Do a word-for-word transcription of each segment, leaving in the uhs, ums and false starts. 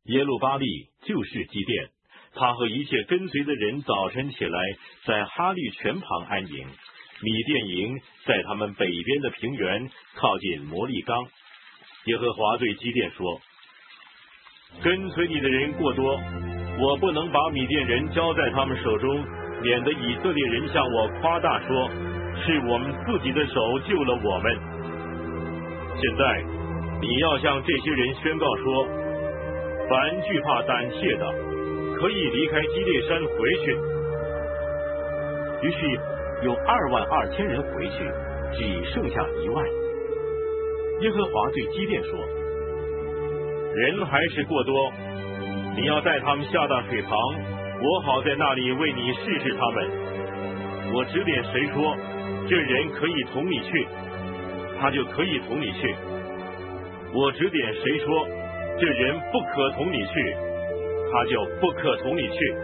耶路巴利就是基甸，他和一切跟随的人早晨起来，在哈律泉旁安营。米甸营在他们北边的平原，靠近摩利冈。耶和华对基甸说：跟随你的人过多，我不能把米甸人交在他们手中，免得以色列人向我夸大说，是我们自己的手救了我们。现在你要向这些人宣告说，凡惧怕胆怯的，可以离开基列山回去。于是有二万二千人回去，只剩下一万。耶和华对基甸说：人还是过多，你要带他们下到水旁，我好在那里为你试试他们。我指点谁说这人可以同你去，他就可以同你去；我指点谁说这人不可同你去，他就不可同你去。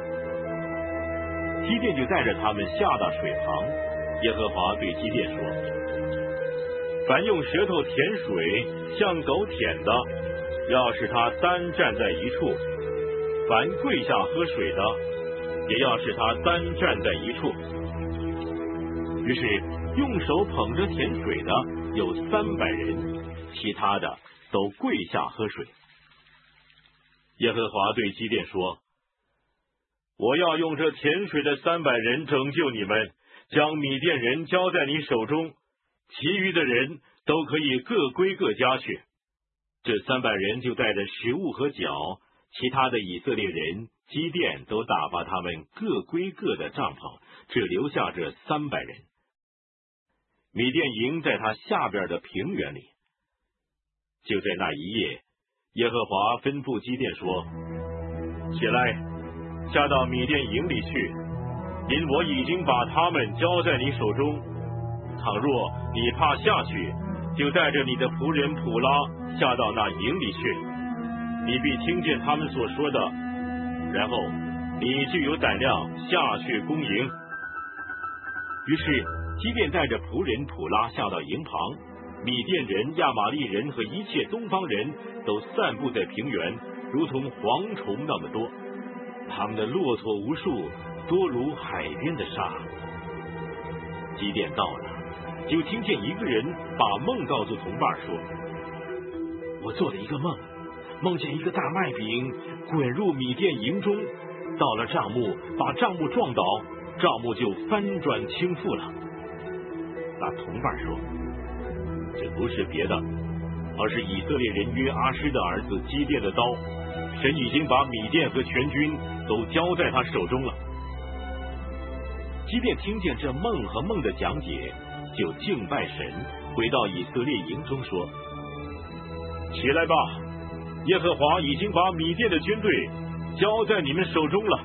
基甸就带着他们下到水旁。耶和华对基甸说：凡用舌头舔水像狗舔的，要使他单站在一处；凡跪下喝水的，也要使他单站在一处。于是用手捧着舔水的有三百人，其他的都跪下喝水。耶和华对基甸说：我要用这舔水的三百人拯救你们，将米甸人交在你手中，其余的人都可以各归各家去。这三百人就带着食物和脚，其他的以色列人基甸都打发他们各归各的帐篷，只留下这三百人。米甸营在他下边的平原里。就在那一夜，耶和华吩咐基甸说：起来，下到米甸营里去，因我已经把他们交在你手中。倘若你怕下去，就带着你的仆人普拉下到那营里去，你必听见他们所说的，然后你就有胆量下去攻营。于是基甸带着仆人普拉下到营旁，米甸人、亚玛利人和一切东方人都散布在平原，如同蝗虫那么多，他们的骆驼无数，多如海边的沙。基甸到了，就听见一个人把梦告诉同伴说：我做了一个梦，梦见一个大麦饼滚入米甸营中，到了帐幕，把帐幕撞倒，帐幕就翻转倾覆了。那同伴说：这不是别的，而是以色列人约阿施的儿子基甸的刀，神已经把米甸和全军都交在他手中了。基甸听见这梦和梦的讲解，就敬拜神，回到以色列营中说：起来吧，耶和华已经把米甸的军队交在你们手中了。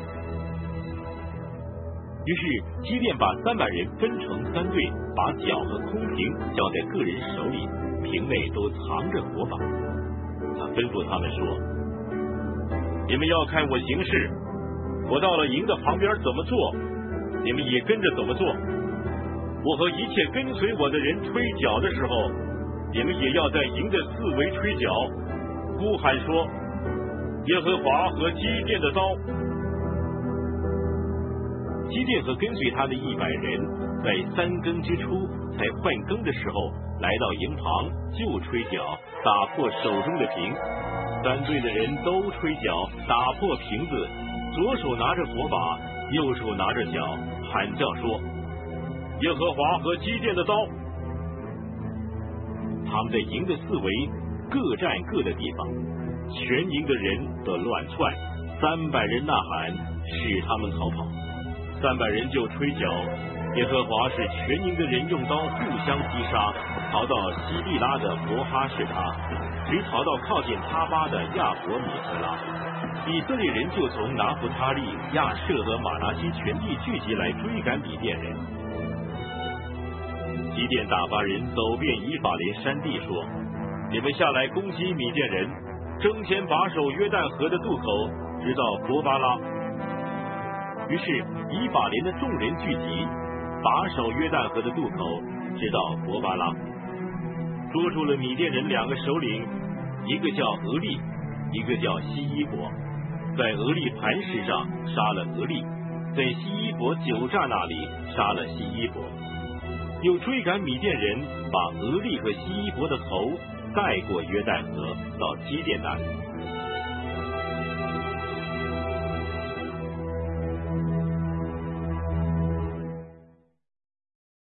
于是基甸把三百人分成三队，把脚和空瓶交在个人手里，瓶内都藏着火把。他吩咐他们说：你们要看我行事，我到了营的旁边怎么做，你们也跟着怎么做。我和一切跟随我的人吹角的时候，你们也要在营的四围吹角，呼喊说：耶和华和基甸的刀。基甸和跟随他的一百人，在三更之初才换更的时候，来到营旁就吹角，打破手中的瓶。三队的人都吹角，打破瓶子，左手拿着火把，右手拿着角，喊叫说：耶和华和基甸的刀。他们在营的四围各占各的地方，全营的人都乱窜，三百人呐喊，使他们逃跑。三百人就吹角，耶和华使全营的人用刀互相击杀，逃到西利拉的伯哈士达，直逃到靠近他巴的亚伯米斯拉。以色列人就从拿弗他利、亚舍和马拿西全地聚集来追赶米甸人。基甸打发人走遍以法莲山地，说：你们下来攻击米甸人，争先把守约旦河的渡口，直到伯巴拉。于是以法莲的众人聚集，把守约旦河的渡口，直到伯巴拉，捉住了米甸人两个首领，一个叫俄利， 一个叫西伊伯，在俄利磐石上杀了俄利，在西伊伯酒榨那里杀了西伊伯，又追赶米甸人，把俄利和西伊伯的头带过约旦河到基甸那里。